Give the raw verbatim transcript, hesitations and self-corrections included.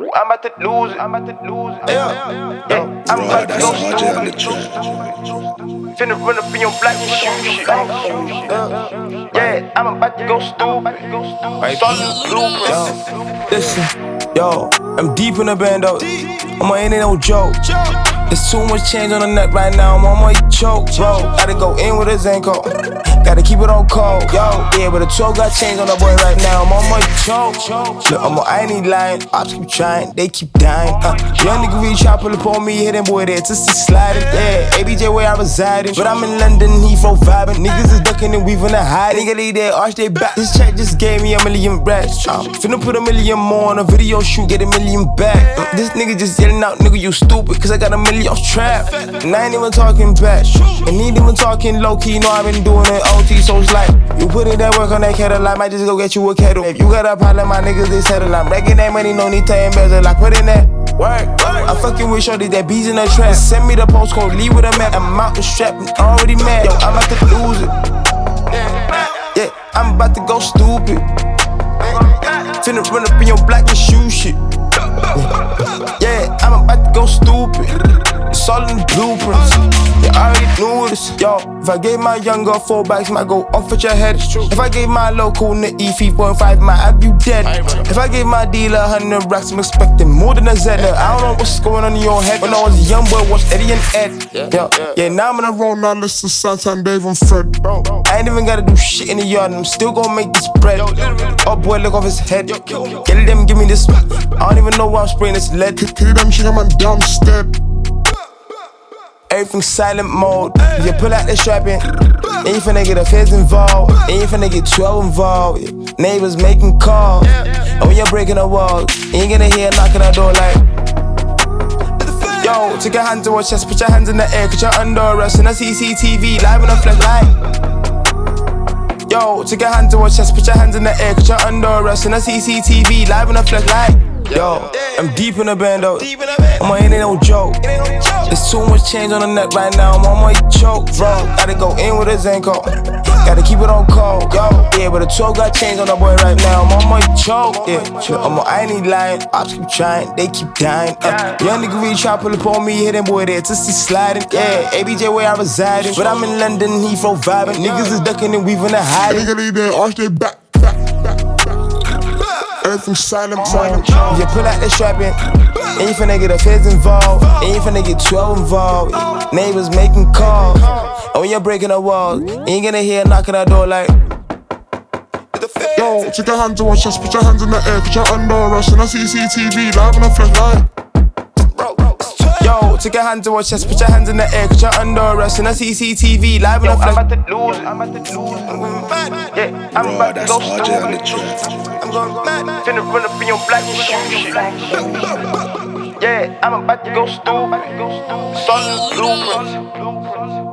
I'm about to lose it. I'm about to lose it. Yeah, yeah. I'm about to go stupid. Finna run up in your black and shoot shit. Uh, yeah, I'm about to go stupid. Solid blueprints. Listen, yo, I'm deep in the band though. I'm ain't no joke. There's too much change on the net right now, I'm on my choke, bro. Gotta go in with a Zenko, gotta keep it on cold, yo. Yeah, but the twelve got change on the boy right now, I'm on my choke. Look, I'm on, I ain't lying, ops keep trying, they keep dying. Uh, young nigga really try pull up on me, hitting boy there, just to sliding. Yeah, A B J where I residing, but I'm in London, Heathrow vibing. Niggas is ducking and weaving and hiding. Nigga leave there, arch they back. This check just gave me a million racks. Uh, finna put a million more on a video shoot, get a million back. Uh, this nigga just yelling out, nigga you stupid, cause I got a million trap. And I ain't even talking back, and ain't even talking low key. Know I been doing it O T, so it's like you put in that work on that kettle, I might just go get you a kettle. If you got a problem, my niggas they settle. I'm breaking that money, no need to embezzle. I put in that work. I'm fucking with shorty that bees in the trap. Send me the postcode, leave with a map. I'm out the strap, I'm already mad. Yo, I'm about to lose it. Yeah, I'm about to go stupid. Finna run up in your black and shoe shit. Yeah, I'm about to go stupid. It's all in the blueprints. Yeah, I already knew this. Yo, if I gave my young girl four bags, might go off at your head. If I gave my local nitty three point five, might have you dead. If I gave my dealer a hundred racks, I'm expecting more than a Zedder. I don't know what's going on in your head. When I was a young boy, watched Eddie and Ed. Yo, yeah, now I'm in a roll, now listen to Santan, Dave and Fred. I ain't even gotta do shit in the yard, and I'm still gonna make this bread. Oh boy, look off his head. Get them, give me this. I don't even know why I'm spraying this lead. Kill them shit, I'm downstairs. Everything silent mode. You pull out the strapping, ain't finna get the feds involved, ain't finna get twelve involved. Neighbors making calls, and when you're breaking the walls, ain't gonna hear a knock on the door like. Yo, take your hands to your chest, put your hands in the air, cause you're under arrest in a C C T V, live on a flashlight. Yo, take your hands to your chest, put your hands in the air, cause you're under arrest in a C C T V, live on a flashlight. Yo, I'm deep in the band though, I'm ain't no joke. There's too much change on the net right now, I'm on my choke, bro. Gotta go in with a Zenko, gotta keep it on cold, yo. Yeah, but the twelve got change on the boy right now, I'm on my choke. Yeah, I'm on, I ain't lying, ops keep trying, they keep dying. Uh, young nigga really try pull up on me, hitting boy there, just to sliding. Yeah, A B J where I residing, but I'm in London, Heathrow vibing. Niggas is ducking and weaving and hiding. Nigga leave there, arch they back. Everything silent, silent. You pull out the strapping, ain't finna get the feds involved, ain't finna get twelve involved. Neighbors making calls, and when you're breaking the walls, ain't gonna hear a knock on the door like. Yo, take your hands to your chest, put your hands in the air, cause you're under arrest in a C C T V, live on a flashlight. Yo, take your hands to your chest, put your hands in the air, cause you're under arrest in a C C T V, live on a flashlight. I'm about to lose it. I'm about to lose it. Yeah, I'm about to go stupid. I'm going mad. Finna run up in your black and shoot shit. Yeah, I'm about to go stupid. Solid blueprints.